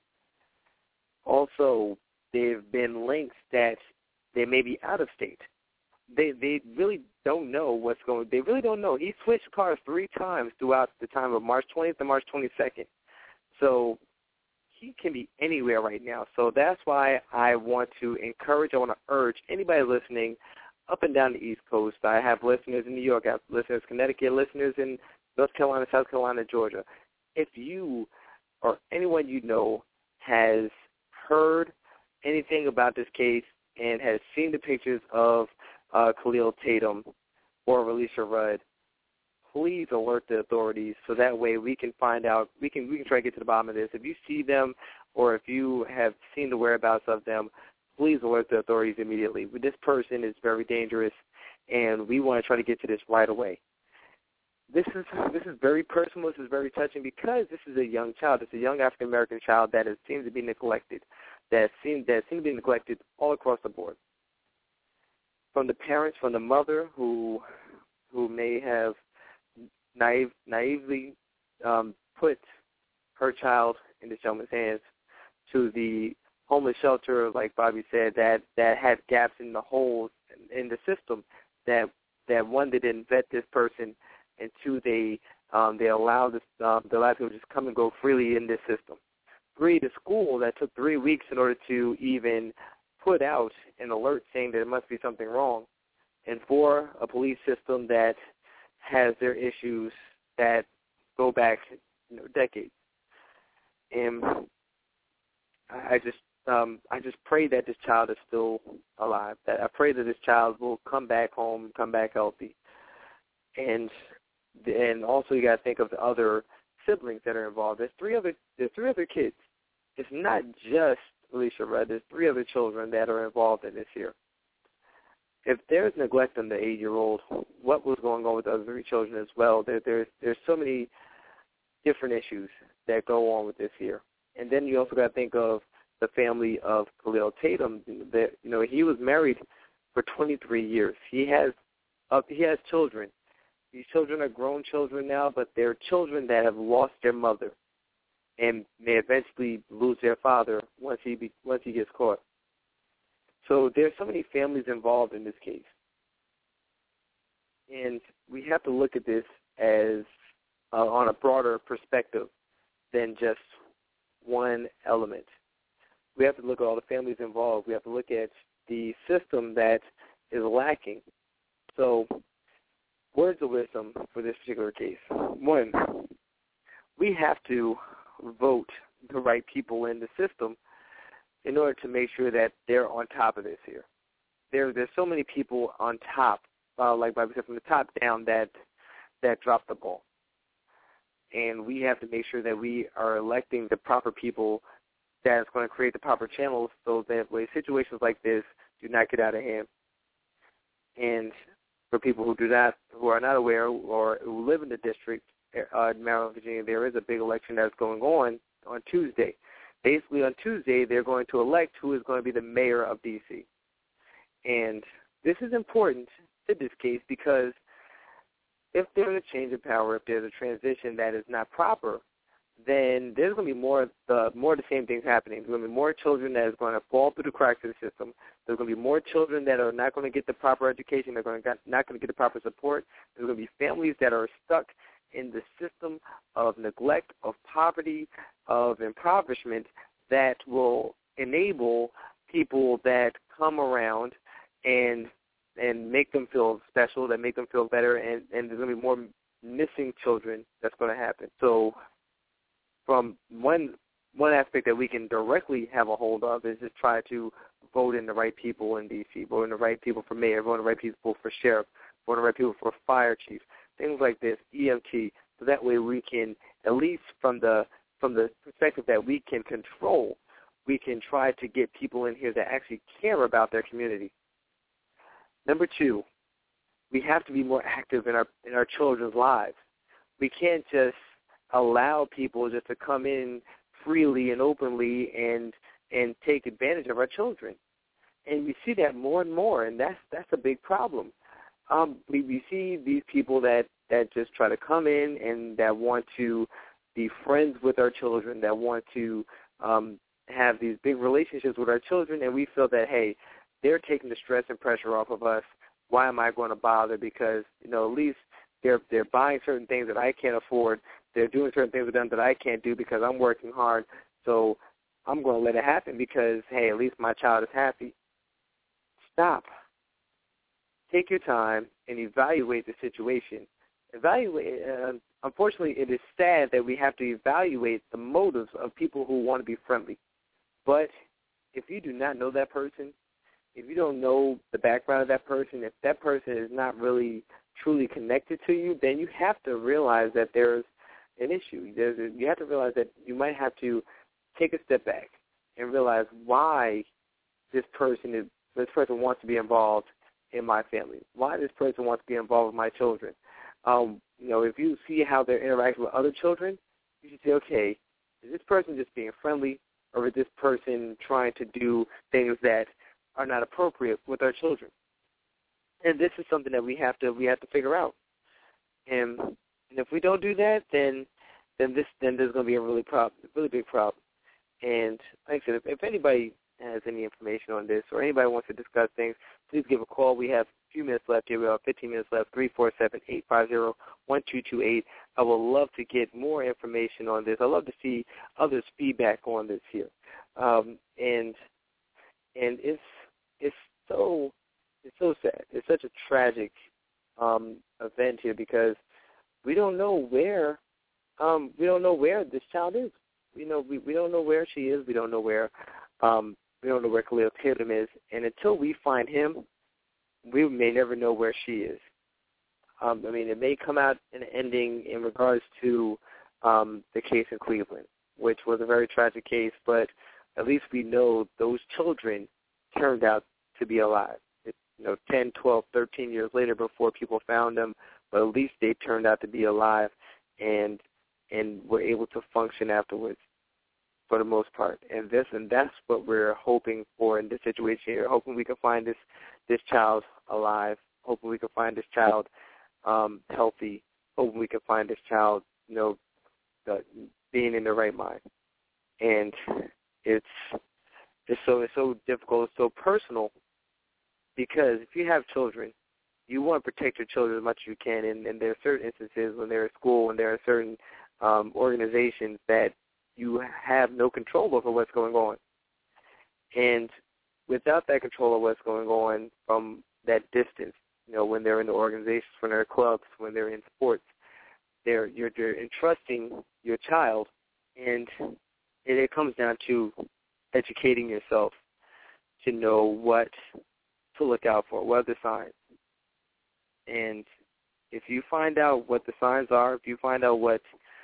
Also, there have been links that they may be out of state. They really don't know what's going on. They really don't know. He switched cars 3 times throughout the time of March 20th and March 22nd. So he can be anywhere right now. So that's why I want to urge anybody listening up and down the East Coast. I have listeners in New York, I have listeners in Connecticut, listeners in North Carolina, South Carolina, Georgia. If you or anyone you know has heard anything about this case and has seen the pictures of Khalil Tatum or Relisha Rudd, please alert the authorities so that way we can find out, we can try to get to the bottom of this. If you see them or if you have seen the whereabouts of them, please alert the authorities immediately. This person is very dangerous, and we want to try to get to this right away. This is very personal. This is very touching because this is a young child. It's a young African-American child that seems to be neglected, that seems to be neglected all across the board. From the parents, from the mother who may have naively put her child in this gentleman's hands, to the homeless shelter, like Bobby said, that had gaps in the holes in the system, that one, they didn't vet this person, and two, they allowed people to just come and go freely in this system. 3, the school that took 3 weeks in order to even put out an alert saying that there must be something wrong. And 4, a police system that has their issues that go back decades. And I just pray that this child is still alive. That I pray that this child will come back home, come back healthy. And also you got to think of the other siblings that are involved. There's three other kids. It's not just Alicia Rudd. There's 3 other children that are involved in this here. If there's neglect on the 8-year-old, what was going on with the other 3 children as well? There's so many different issues that go on with this here. And then you also got to think of the family of Khalil Tatum. That, he was married for 23 years. He has children. These children are grown children now, but they're children that have lost their mother and may eventually lose their father once he gets caught. So there's so many families involved in this case. And we have to look at this as on a broader perspective than just one element. We have to look at all the families involved. We have to look at the system that is lacking. So words of wisdom for this particular case. 1, we have to vote the right people in the system in order to make sure that they're on top of this here. There's so many people on top, like Bobby said, from the top down that drop the ball. And we have to make sure that we are electing the proper people that is going to create the proper channels so that way situations like this do not get out of hand. And for people who are not aware or who live in the district, Maryland, Virginia, there is a big election that's going on Tuesday. Basically, on Tuesday, they're going to elect who is going to be the mayor of D.C. And this is important to this case because if there's a change of power, if there's a transition that is not proper, then there's going to be more of the same things happening. There's going to be more children that is going to fall through the cracks of the system. There's going to be more children that are not going to get the proper education. They're not going to get the proper support. There's going to be families that are stuck in the system of neglect, of poverty, of impoverishment that will enable people that come around and make them feel special, that make them feel better, and there's going to be more missing children that's going to happen. So from one aspect that we can directly have a hold of is just try to vote in the right people in D.C., vote in the right people for mayor, vote in the right people for sheriff, vote in the right people for fire chief, things like this, EMT, so that way we can, at least from the perspective that we can control, we can try to get people in here that actually care about their community. Number 2, we have to be more active in our children's lives. We can't just allow people just to come in freely and openly and take advantage of our children. And we see that more and more, and that's a big problem. We see these people that just try to come in and that want to be friends with our children, that want to have these big relationships with our children, and we feel that, hey, they're taking the stress and pressure off of us. Why am I going to bother? Because, at least they're buying certain things that I can't afford. They're doing certain things with them that I can't do because I'm working hard. So I'm going to let it happen because, hey, at least my child is happy. Stop. Take your time and evaluate the situation. Unfortunately, it is sad that we have to evaluate the motives of people who want to be friendly. But if you do not know that person, if you don't know the background of that person, if that person is not really truly connected to you, then you have to realize that there's an issue. You have to realize that you might have to take a step back and realize why this person wants to be involved in my family, why this person wants to be involved with my children. If you see how they're interacting with other children, you should say, okay, is this person just being friendly, or is this person trying to do things that are not appropriate with our children? And this is something that we have to figure out. And if we don't do that, then there's going to be a really big problem. And like I said, if anybody has any information on this or anybody wants to discuss things, please give a call. We have a few minutes left here. We have 15 minutes left, 347-850-1228. I would love to get more information on this. I'd love to see others' feedback on this here. And it's so sad. It's such a tragic event here because we don't know where this child is. We don't know where she is. We don't know where Khalil Tatum is, and until we find him, we may never know where she is. It may come out an ending in regards to the case in Cleveland, which was a very tragic case, but at least we know those children turned out to be alive. 10, 12, 13 years later before people found them, but at least they turned out to be alive and were able to function afterwards for the most part. And that's what we're hoping for in this situation here, hoping we can find this child alive, hoping we can find this child healthy, hoping we can find this child, being in the right mind. And it's so difficult, it's so personal, because if you have children, you want to protect your children as much as you can, and there are certain instances when they're at school, when there are certain organizations that you have no control over what's going on. And without that control of what's going on from that distance, when they're in the organizations, when they're in clubs, when they're in sports, you're entrusting your child, and it comes down to educating yourself to know what to look out for, what are the signs. And if you find out what the signs are, if you find out what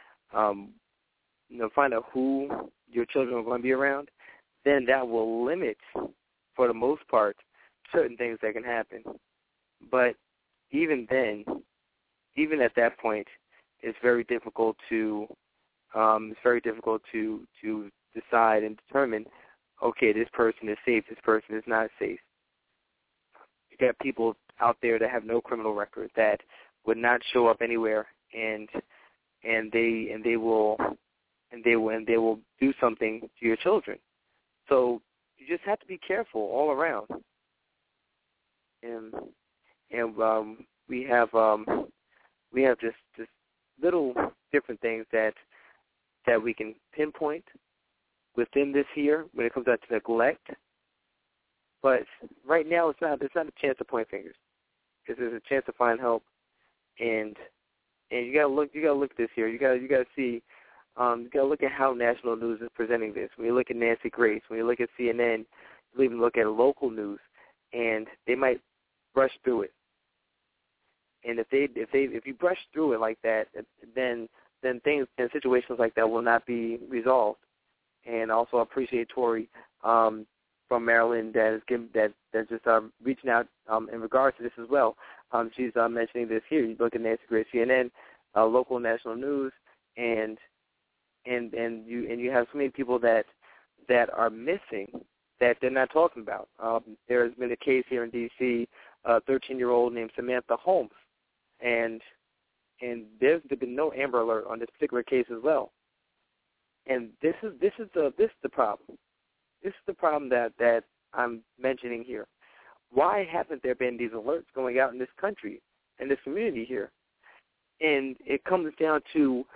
find out who your children are going to be around, then that will limit, for the most part, certain things that can happen. But even then, even at that point, it's very difficult to decide and determine, okay, this person is safe, this person is not safe. You got people out there that have no criminal record, that would not show up anywhere, and they will do something to your children. So you just have to be careful all around. And we have just little different things that we can pinpoint within this here when it comes down to neglect. But right now it's not a chance to point fingers, because there's a chance to find help. And you gotta look at this here. You gotta see. You gotta look at how national news is presenting this. When you look at Nancy Grace, when you look at CNN, you even look at local news, and they might brush through it. And if you brush through it like that, then situations like that will not be resolved. And also, I appreciate Tori from Maryland that's just reaching out in regards to this as well. She's mentioning this here. You look at Nancy Grace, CNN, local national news, and you have so many people that are missing that they're not talking about. There has been a case here in D.C., a 13-year-old named Samantha Holmes, and there's been no Amber Alert on this particular case as well. And this is the problem. This is the problem that I'm mentioning here. Why haven't there been these alerts going out in this country, in this community here? And it comes down to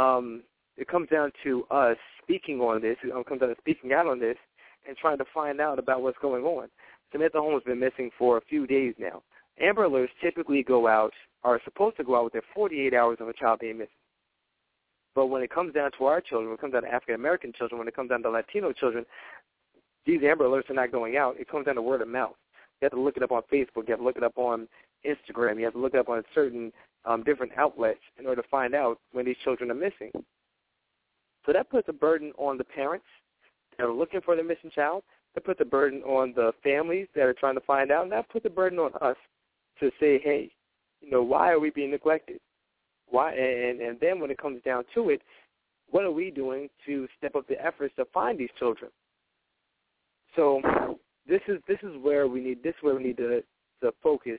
us speaking on this. It comes down to speaking out on this and trying to find out about what's going on. Samantha Holmes has been missing for a few days now. Amber Alerts typically are supposed to go out within 48 hours of a child being missing. But when it comes down to our children, when it comes down to African-American children, when it comes down to Latino children, these Amber Alerts are not going out. It comes down to word of mouth. You have to look it up on Facebook. You have to look it up on Instagram. You have to look it up on certain different outlets in order to find out when these children are missing. So that puts a burden on the parents that are looking for their missing child. That puts a burden on the families that are trying to find out. And that puts a burden on us to say, hey, why are we being neglected? Why? And then when it comes down to it, what are we doing to step up the efforts to find these children? So this is where we need to focus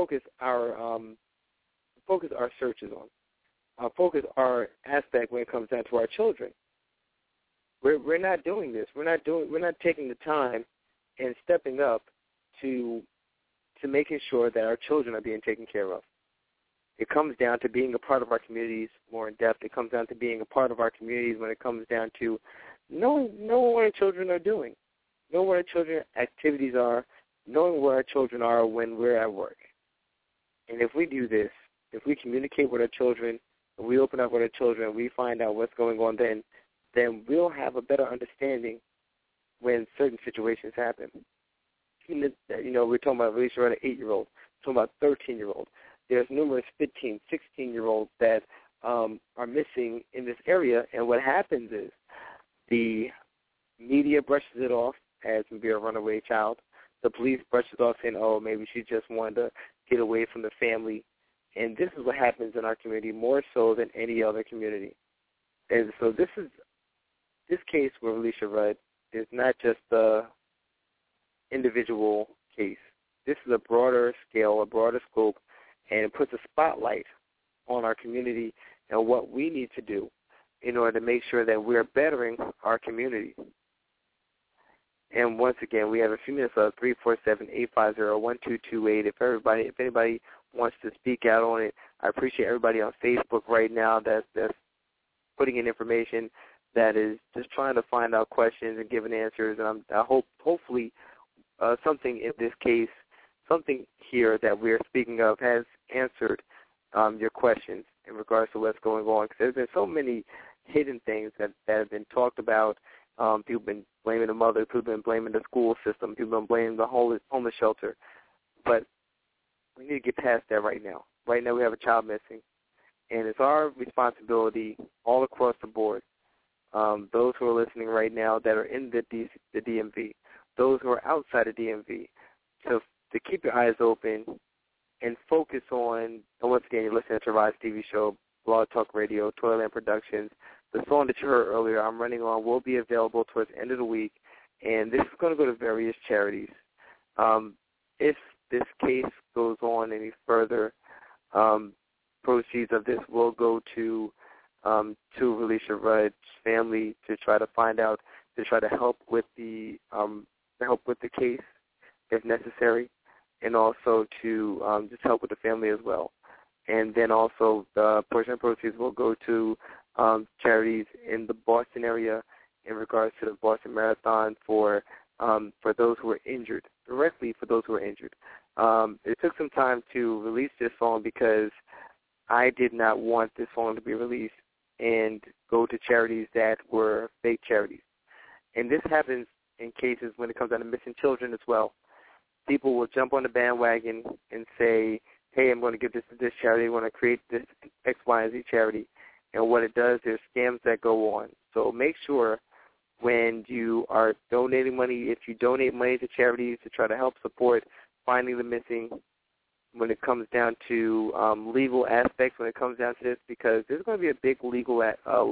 our searches on. Focus our aspect when it comes down to our children. We're not doing this. We're not taking the time and stepping up to making sure that our children are being taken care of. It comes down to being a part of our communities more in depth. It comes down to being a part of our communities when it comes down to knowing what our children are doing, knowing what our children's activities are, knowing where our children are when we're at work. And if we do this, if we communicate with our children, if we open up with our children, we find out what's going on, then we'll have a better understanding when certain situations happen. We're talking about Alicia Rudd, an 8-year-old, talking about 13-year-old. There's numerous 15, 16-year-olds that are missing in this area, and what happens is the media brushes it off as maybe a runaway child. The police brush it off saying, oh, maybe she just wanted to get away from the family. And this is what happens in our community more so than any other community. And so this case with Alicia Rudd is not just the individual case. This is a broader scale, a broader scope, and it puts a spotlight on our community and what we need to do in order to make sure that we're bettering our community. And once again, we have a few minutes left, 347-850-1228. If anybody wants to speak out on it, I appreciate everybody on Facebook right now that's putting in information, that is just trying to find out questions and giving answers. And I hope, hopefully, something in this case, something here that we're speaking of has answered your questions in regards to what's going on. Because there's been so many hidden things that have been talked about. People have been blaming the mother, people have been blaming the school system, people have been blaming the homeless shelter. But we need to get past that right now. Right now we have a child missing, and it's our responsibility all across the board, those who are listening right now that are in the DMV, those who are outside of DMV, to keep your eyes open and focus on, and once again, you're listening to Rise TV show, Blog Talk Radio, Toyland Productions. The song that you heard earlier, I'm running on, will be available towards the end of the week, and this is going to go to various charities. If this case goes on any further, proceeds of this will go to Alicia Rudd's family to try to find out, to try to help with the case if necessary, and also to just help with the family as well. And then also the portion of proceeds will go to charities in the Boston area in regards to the Boston Marathon for those who were injured, directly for those who were injured. It took some time to release this song because I did not want this song to be released and go to charities that were fake charities. And this happens in cases when it comes down to missing children as well. People will jump on the bandwagon and say, hey, I'm going to give this to this charity. I want to create this X, Y, and Z charity. And what it does, there's scams that go on. So make sure when you are donating money, if you donate money to charities to try to help support finding the missing, when it comes down to legal aspects, when it comes down to this, because there's going to be a big legal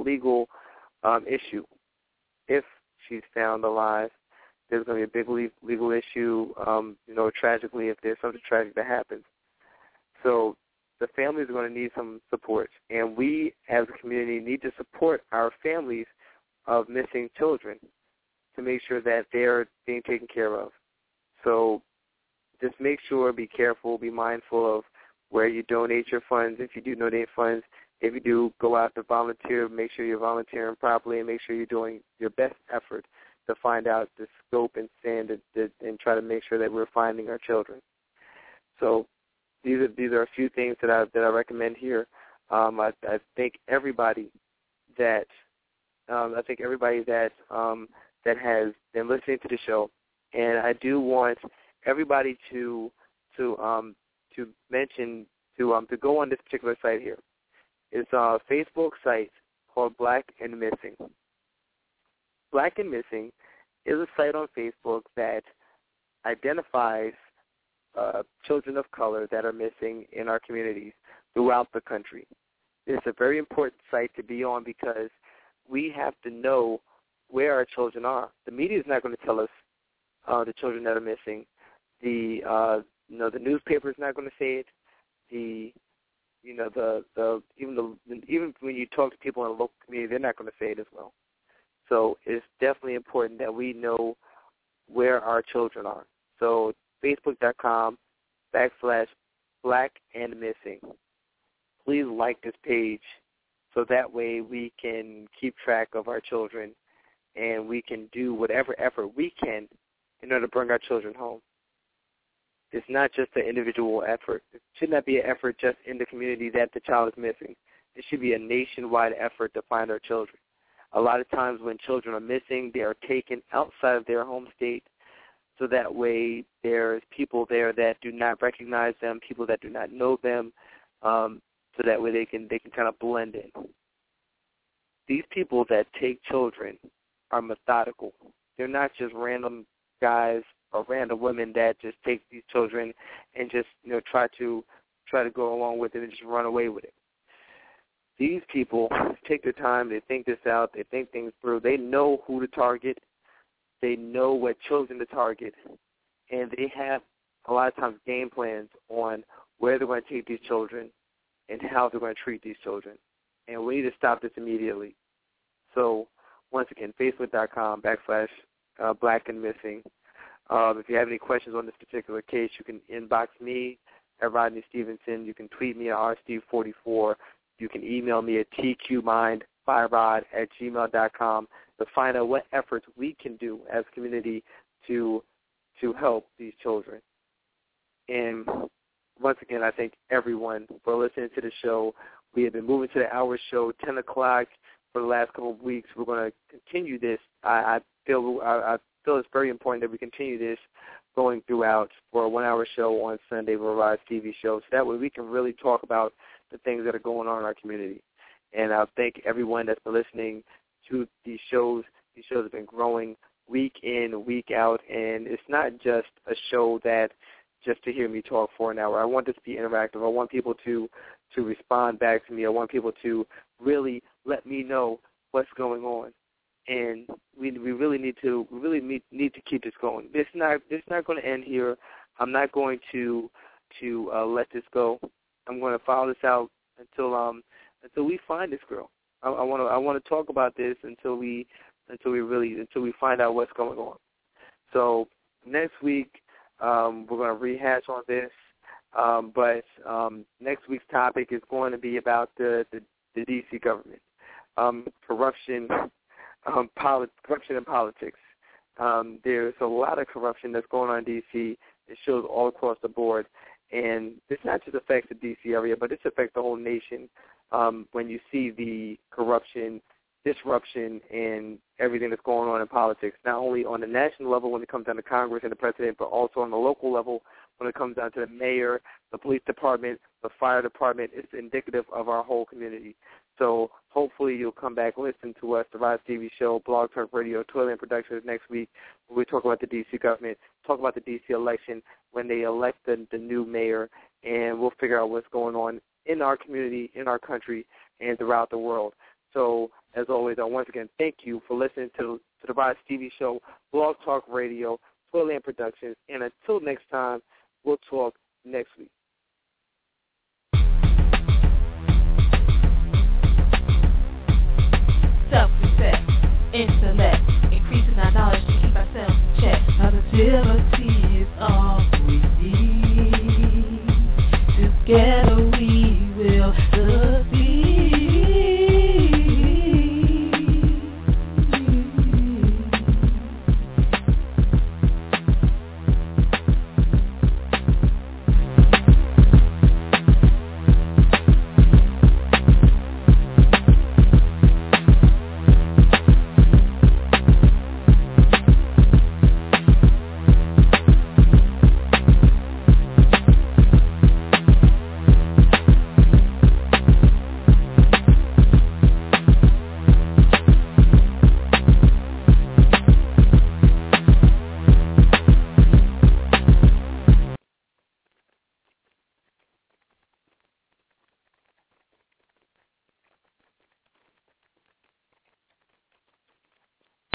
issue. If she's found alive, there's going to be a big legal issue, tragically, if there's something tragic that happens. So the families are going to need some support, and we as a community need to support our families of missing children to make sure that they're being taken care of. So just make sure, be careful, be mindful of where you donate your funds. If you do donate funds, if you do go out to volunteer, make sure you're volunteering properly and make sure you're doing your best effort to find out the scope and stand and try to make sure that we're finding our children. So these are a few things that I recommend here. I thank everybody that has been listening to the show, and I do want everybody to to mention to go on this particular site here. It's a Facebook site called Black and Missing. Black and Missing is a site on Facebook that identifies children of color that are missing in our communities throughout the country. It's a very important site to be on because we have to know where our children are. The media is not going to tell us the children that are missing. The newspaper is not going to say it. Even when you talk to people in a local community, they're not going to say it as well. So it's definitely important that we know where our children are. So Facebook.com/blackandmissing. Please like this page so that way we can keep track of our children and we can do whatever effort we can in order to bring our children home. It's not just an individual effort. It should not be an effort just in the community that the child is missing. It should be a nationwide effort to find our children. A lot of times when children are missing, they are taken outside of their home state, so that way there's people there that do not recognize them, people that do not know them, so that way they can kind of blend in. These people that take children are methodical. They're not just random guys or random women that just take these children and just try to go along with it and just run away with it. These people take their time, they think this out, they think things through. They know who to target, they know what children to target, and they have a lot of times game plans on where they're going to take these children and how they're going to treat these children. And we need to stop this immediately. So once again, Facebook.com/blackandmissing. If you have any questions on this particular case, you can inbox me at Rodney Stevenson. You can tweet me at rsteve44. You can email me at tqmindfirerod@gmail.com to find out what efforts we can do as a community to help these children. And once again, I thank everyone for listening to the show. We have been moving to the hour show, 10 o'clock for the last couple of weeks. We're going to continue this. I feel it's very important that we continue this going throughout for a 1-hour show on Sunday for Rise TV show, so that way we can really talk about the things that are going on in our community. And I thank everyone that's been listening to these shows. These shows have been growing week in, week out, and it's not just a show that just to hear me talk for an hour. I want this to be interactive. I want people to respond back to me. I want people to really let me know what's going on. And we really need to keep this going. It's not going to end here. I'm not going to let this go. I'm going to follow this out until we find this girl. I want to talk about this until we find out what's going on. So next week we're going to rehash on this, but next week's topic is going to be about the D.C. government, corruption. Corruption in politics. There's a lot of corruption that's going on in D.C. It shows all across the board. And this not just affects the D.C. area, but this affects the whole nation when you see the corruption, disruption, and everything that's going on in politics, not only on the national level when it comes down to Congress and the president, but also on the local level when it comes down to the mayor, the police department, the fire department. It's indicative of our whole community. So hopefully you'll come back and listen to us, the Rise TV show, Blog Talk Radio, Toilet Productions next week, where we talk about the D.C. government, talk about the D.C. election when they elect the new mayor, and we'll figure out what's going on in our community, in our country, and throughout the world. So as always, I once again thank you for listening to the Rise TV show, Blog Talk Radio, Toilet Productions, and until next time, we'll talk next week. Self-respect, intellect, increasing our knowledge to keep ourselves in check. Positivity is all we